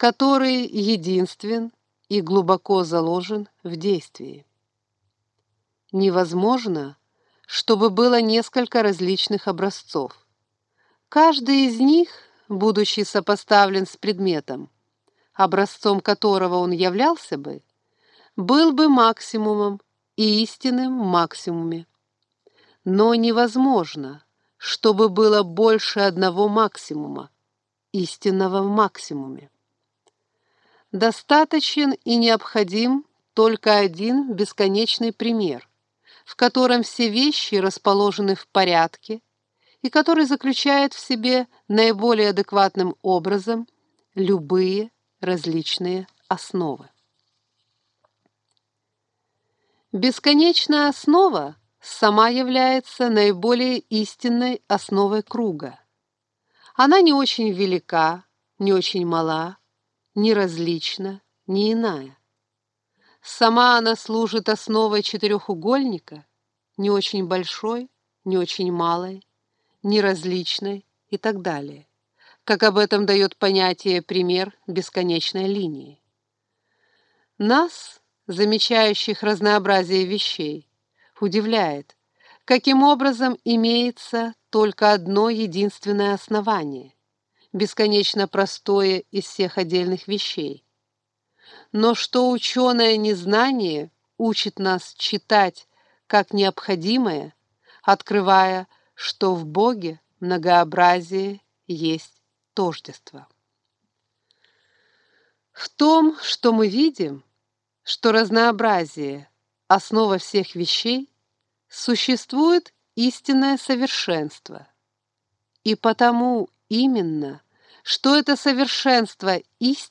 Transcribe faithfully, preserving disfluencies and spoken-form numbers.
который единствен и глубоко заложен в действии. Невозможно, чтобы было несколько различных образцов. Каждый из них, будучи сопоставлен с предметом, образцом которого он являлся бы, был бы максимумом и истинным максимуме. Но невозможно, чтобы было больше одного максимума, истинного в максимуме. Достаточен и необходим только один бесконечный пример, в котором все вещи расположены в порядке и который заключает в себе наиболее адекватным образом любые различные основы. Бесконечная основа сама является наиболее истинной основой круга. Она не очень велика, не очень мала, не различна, не иная. Сама она служит основой четырехугольника, не очень большой, не очень малой, неразличной и так далее, как об этом дает понятие пример бесконечной линии. Нас, замечающих разнообразие вещей, удивляет, каким образом имеется только одно единственное основание, бесконечно простое из всех отдельных вещей. Но что ученое незнание учит нас читать как необходимое, открывая, что в Боге многообразие есть тождество. В том, что мы видим, что разнообразие – основа всех вещей, существует истинное совершенство. И потому именно, что это совершенство истинное,